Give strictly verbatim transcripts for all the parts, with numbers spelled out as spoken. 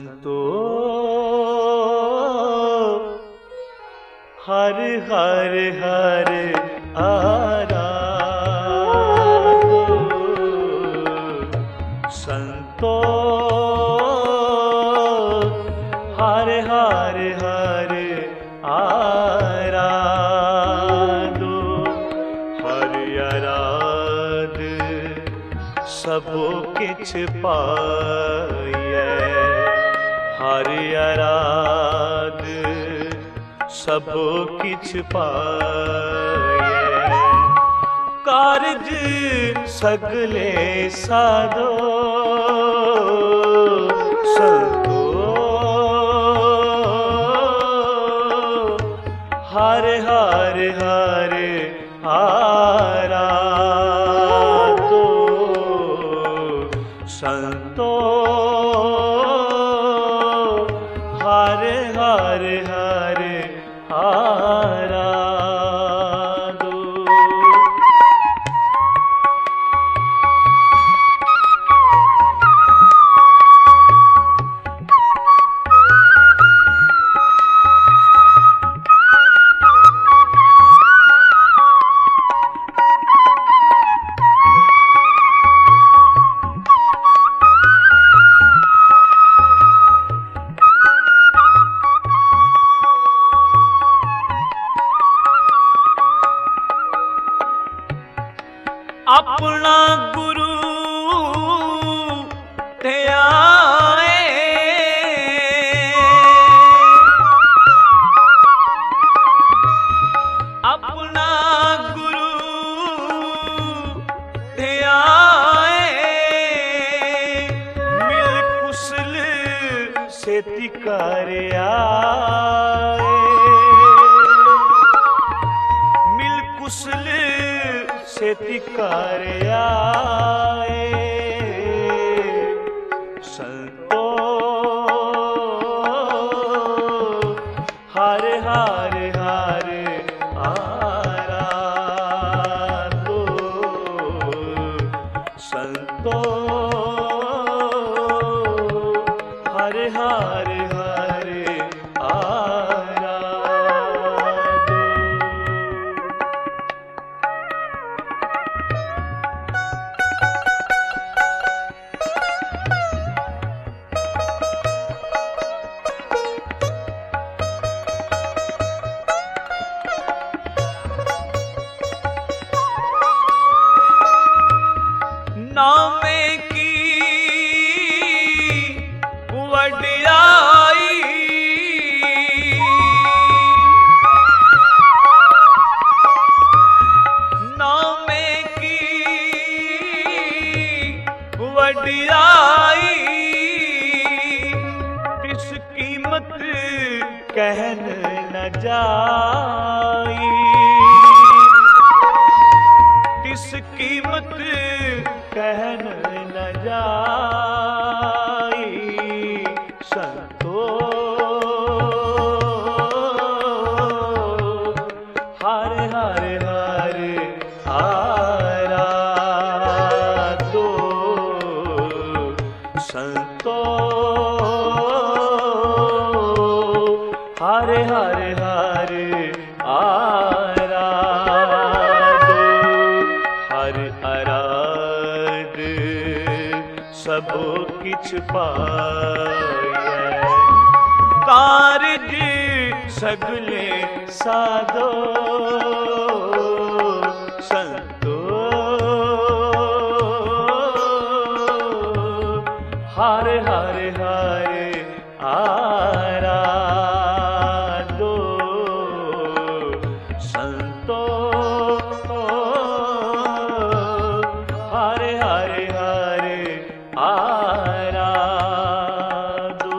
संतो हर हर हर आराधो, संतो हर हर हर आराधो। हर आराध सबो किछ पाइयै, हर आराध सबो किछ पाइयै। कारज सगले साधो, संतो हर हर हर आराधो, संतो हर हर हर आराधो। अपना गुरु ध्याए, अपना गुरु ध्याए। मिल कुशल सेति कर आए, मिल कुशल सेति कर आए। संतो हर हर हर आराधो, संतो हर हर हर आराधो। नामे की वडियाई, नामे की वडियाई। किस कीमत कहन न जाई, किस कीमत कहन न जाई। संतो हर हर हर आराधो, संतो हर हर हर आराधो। हर आराध सबो किछ पाइयै, कारज सगले साधो। संतो हर हर हर आराधो, संतो हर हर हर आराधो।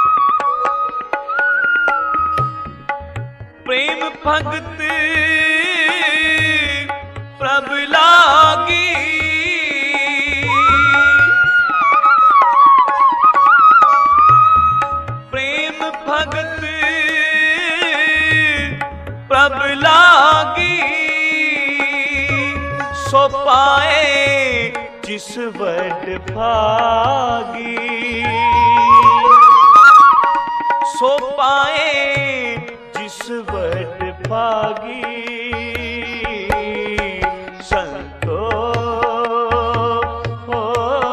प्रेम भगत पाए जिस वड भागी, सो पाए जिस वड भागी। संतो हो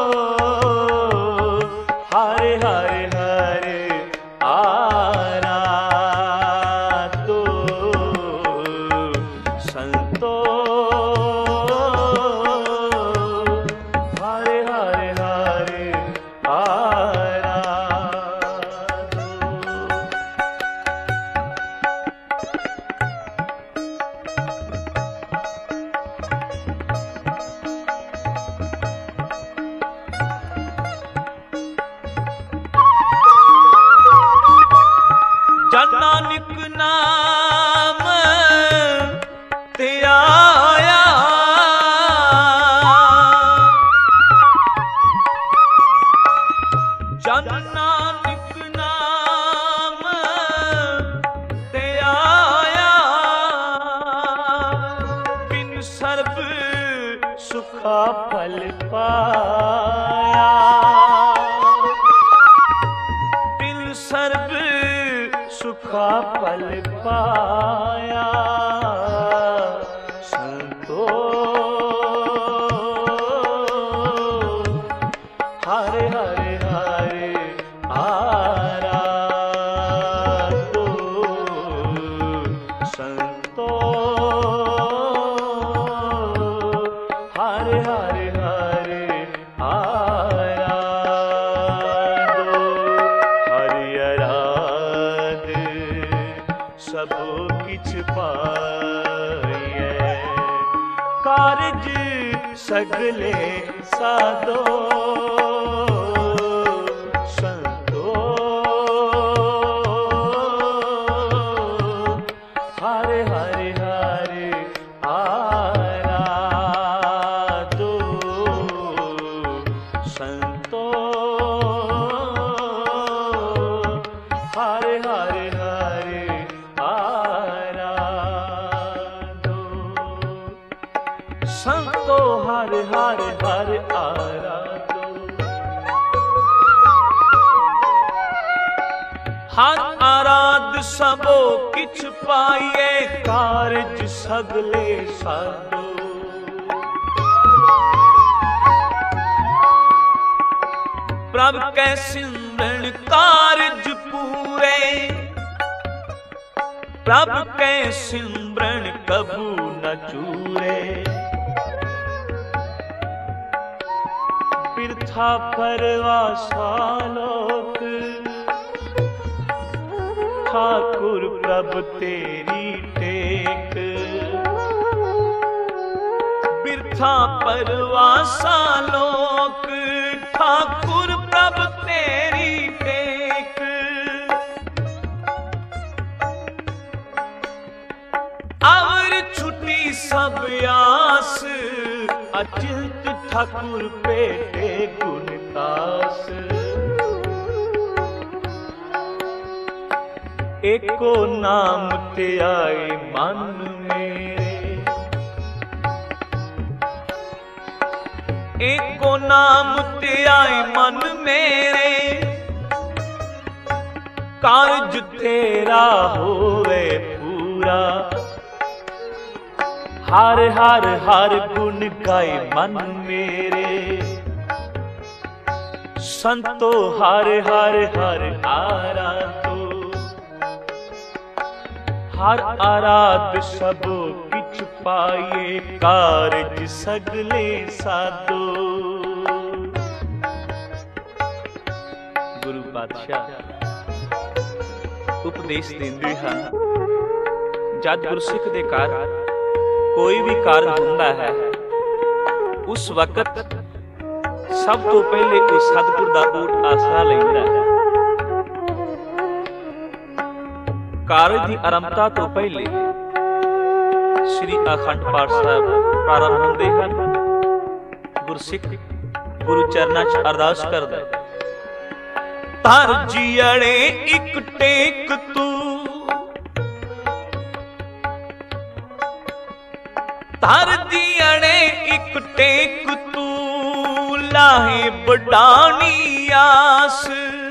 हरे हरे हरे आराधो, संतो हरे हरे हरे आराधो। जन नानक नाम ते आया, जन नानक नाम ते आया, बिन सर्ब सुखा फल पाया, बिन सर्ब सुखा फल पाया। संतो हरे हरे हरे आराधो, संतो हरे हरे हरे आराधो। हरि आराध सब किछ पाइए, कारज सगले साधो। संतो हरे हरे हरे आराधो, संतो हरे हरे हरे आराधो, संतो हरे हरे हरे आराधो। हर आराध सबो किछ पाइए, कारज सगले साधो। प्रभ कै सिमरन कारज पूरे, प्रभ कै सिमरन कबू न चूरे। बिरथा परवासा लोक, ठाकुर प्रभ तेरी टेक। बिरथा परवासा लोक, ठाकुर प्रभ तेरी टेक। और छुटी सब आस, अचिंत ठाकुर पेटे गुणदास। एको नाम ते आए मन मेरे, एको नाम ते आए मन मेरे। कारज तेरा होवे पूरा, हर हर हर गुण गाए मन मेरे। संतो हर हर हर आराधो, हर आराध सबो किछ पाइए, कारज सगले साधो। गुरु पातशाह उपदेश देंदे हैं, जद गुरसिख दे घर कोई भी कार्य हुंदा है, उस वक्त सब तो पहले कोई सतगुर दा ऊट आसरा लैंदा है। कार्य की आरंभता तो पहले श्री अखंड पाठ साहब प्रारंभ होंदे हैं। गुरसिख गुरु चरना च अरदास करदा, तार जियड़े इक टेक तू, तार जियड़े एक टेक तू लाहे बड़ानी आस,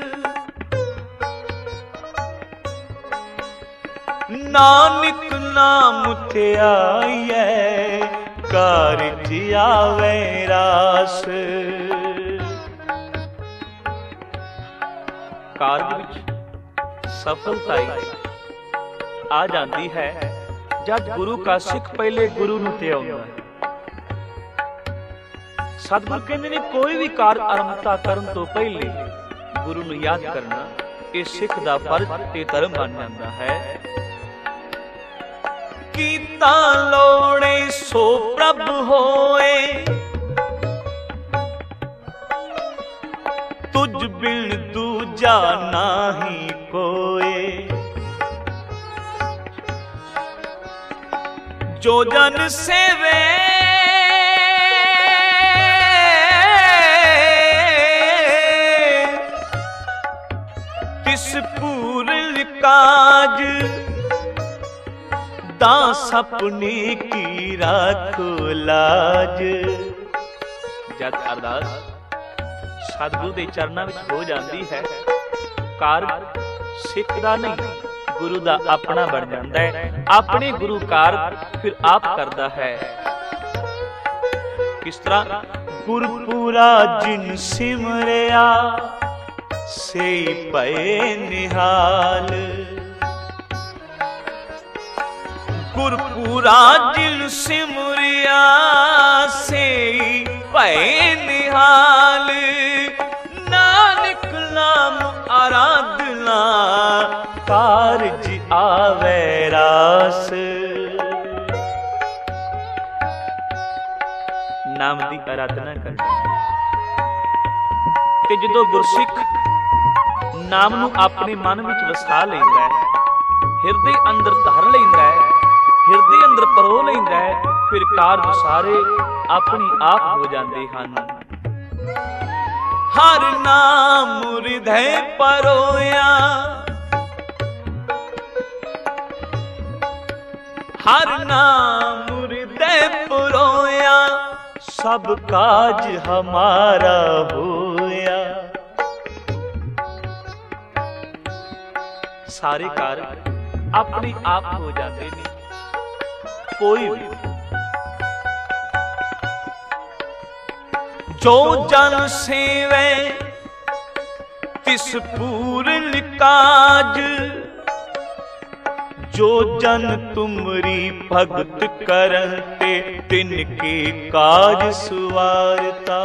नानक नाम ते आईए कारज आवे रास। कारज विच सफलता आ जाती है जब गुरु का सिख पहले गुरु नूं ते आउंदा है। सतगुरु कहंदे ने कोई भी कार आरंभता करन तो पहले गुरु नूं याद करना ये सिख दा फर्ज ते धर्म बन जाता है। कीता लोड़े सो प्रभ होए, तुझ बिन दूजा नाही कोए। जो जन सेवे तिस पूर्ण काज, दास अपनी की राखो लाज। जद अरदास सतगुरु के चरणों में हो जाती है, कारज सिख दा नहीं गुरु दा अपना बन जाता है। अपने गुरु कारज फिर आप करता है। किस तरह? गुरपुरा जिन सिमरिया से पए निहाल, गुरपुरा जिन सिमरिया से पए निहाल। नानक नाम आराधना कारज आवे रास। नाम की आराधना कर ते जदों गुरसिख नाम नूं अपने मन विच वसा लैंदा है, हिरदे अंदर धर लैंदा है, हिरदे अंदर परो लैंदा है, फिर कारज सारे अपनी आप हो जाते हैं। हर नाम हृदय परोया, हर नाम हृदय परोया, सब काज हमारा होया। सारे कार्य अपने आप हो जाते हैं। कोई भी जो जन सेवे तिस पूर्ण काज, जो जन तुमरी भगत करते तिनके काज सुवारता।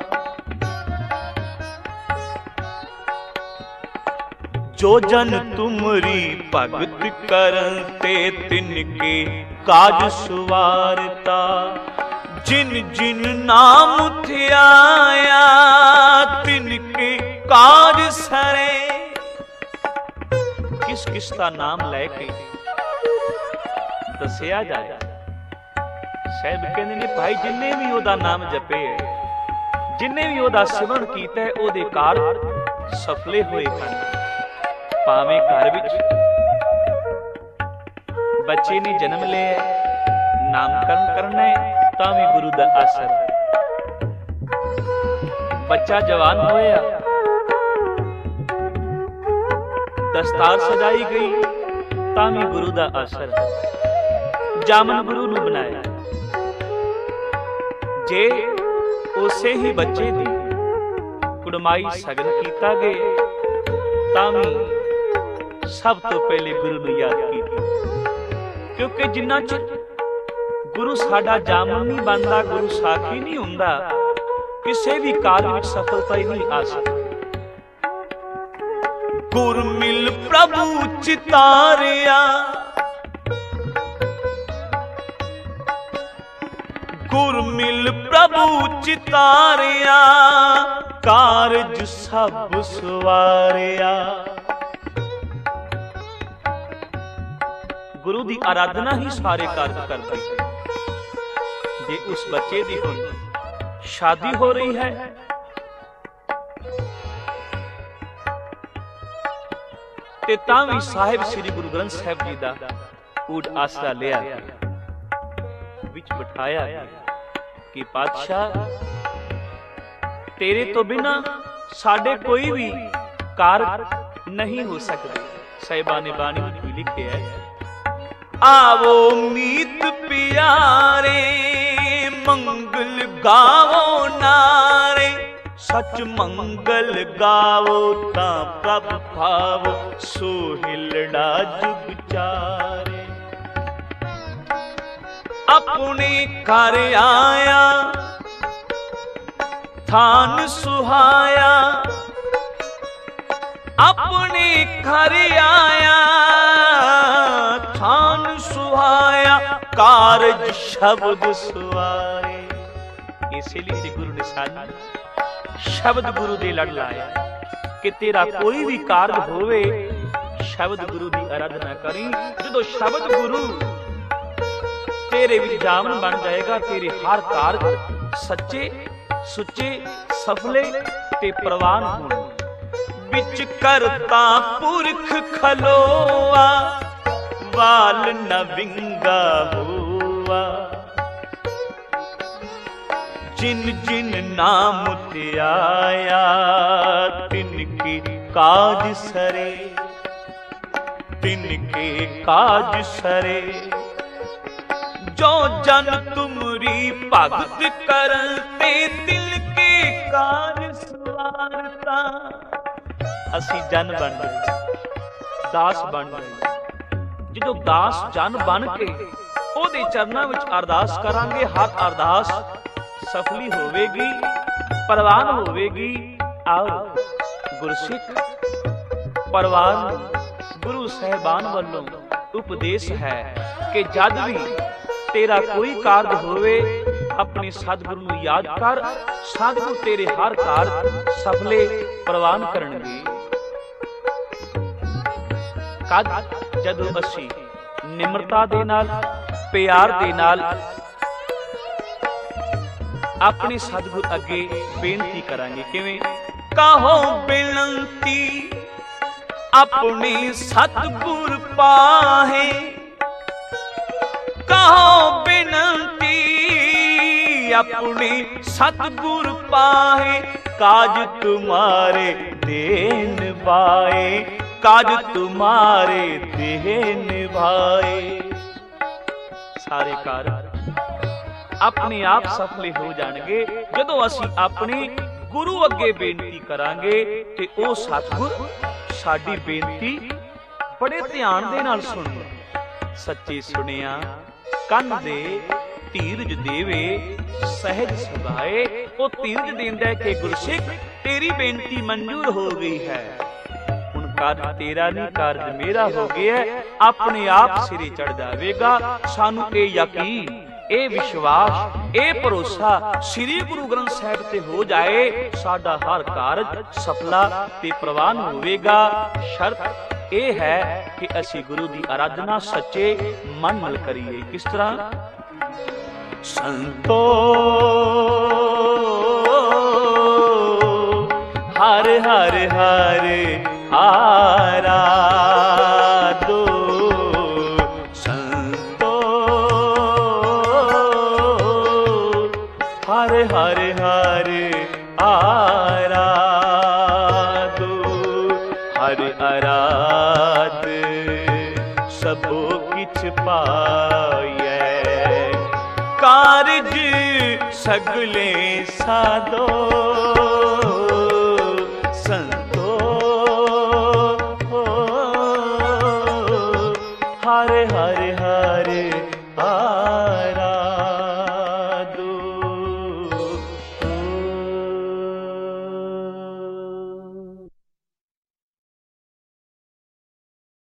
जो जन तुमरी भगत करते तिनके काज सुवारता। जिन जिन नाम ध्याया तिनके काज सरे। किस किस का नाम लैके दसिया जाए। साहब कहते ने भाई जिन्ने भी ओदा नाम जपे है, जिन्ने भी ओदा सिमरन कीता है, ओदे कार सफले होए हैं। भावें घर विच बच्चे ने जन्म लिया, नामकरण करना है, तावी गुरु दा असर। बच्चा जवान होया, दस्तार सजाई गई, तावी गुरु दा असर। जामन गुरु नूं बनाया। जे उसे ही बच्चे दी कुड़माई सगन कीता गए, तावी सब तो पहले गुरु नूं याद कीती। क्योंकि जिन्ना चिर गुरु साडा जामन नहीं बनता, गुरु साखी नहीं हुंदा, किसी भी कार्य में सफलता ही नहीं आ सकती। गुर मिल प्रभु चितारिया, गुर मिल प्रभु चितारिया, कारज सब सवारिया। गुरु की आराधना ही सारे कार्य करती है। जे उस बच्चे की हुण शादी हो रही है, ते तां भी साहिब श्री गुरु ग्रंथ साहिब जी का ऊट आसरा लिया, विच बिठाया, कि पातशाह तेरे तो बिना साडे कोई भी कार्य नहीं हो सकते। साहिबा ने बाणी में भी लिखे है, आवो मीत प्यारे मंगल गावो नारे, सच मंगल गावो ता प्रभ भावो सोहिलड़ा जुग चारे। अपने घर आया थान सुहाया, अपने घर आया थान सुहाया, कारज शब्द सुवारे। इसीलिए गुरु ने सानू शब्द गुरु दे लड़ लाया कि तेरा कोई भी कार्य होवे शब्द गुरु की आराधना करी। जो शब्द गुरु तेरे विजामन बन जाएगा, तेरे हर कार्य सच्चे सुचे सफले ते प्रवान होने। बिच करता पुरख खलोआ, वाल न विंगा हुआ, जिन जिन नाम ते आया तिनके काज सरे, तिनके काज सरे। जो जन तुमरी भगत करते दिल के कार्य सवारता। असी जन बन गए, दास बन गए। जो दास जन बन के ओदे चरनां विच अरदास करांगे, हर अरदास सफली होवेगी, परवान होवेगी। आओ गुरसिख परवान गुरु साहिबान वालों उपदेश है कि जद भी तेरा कोई कार्य होवे अपने सतगुरु नूं याद कर, सतगुरु तेरे हर कार्य सफले प्रवान करनगे। कद जदों असीं निमरता दे नाल प्यार दे नाल अपने सतगुरु अगे बेनती करांगे। किवें? कहो बेनती अपने सतगुर पाहे, कहो बेनती अपने सतगुर पाहे, काज तुम्हारे देन भाए, काज तुम्हारे देन भाए। सारे कार्य अपने आप सफले हो जाणगे जदों असीं अपने गुरु अगे बेनती करांगे ते ओ सतगुर साडी बेनती बड़े ध्यान दे नाल सुणदा। सच्चे सुनिया कन दे धीरज देवे सहज सुभाए। ओ धीरज देंदा है कि गुरसिख तेरी बेनती मंजूर हो गई है, हुण कार्य तेरा नहीं कार्य मेरा हो गया है, अपने आप सिरे चढ़ जावेगा। सानू ये यकीन, ए विश्वास, ए भरोसा श्री गुरु ग्रंथ साहिब ते हो जाए, साडा हर कार्य सफला ते प्रवान होवेगा। शर्त ए है कि असी गुरु दी आराधना सच्चे मन नाल करिए। किस तरह? संतो हर हर हर आराधो, संतो हर हर हर आराधो, हर आराध सबो किछ पाए, कारज सगले साधो।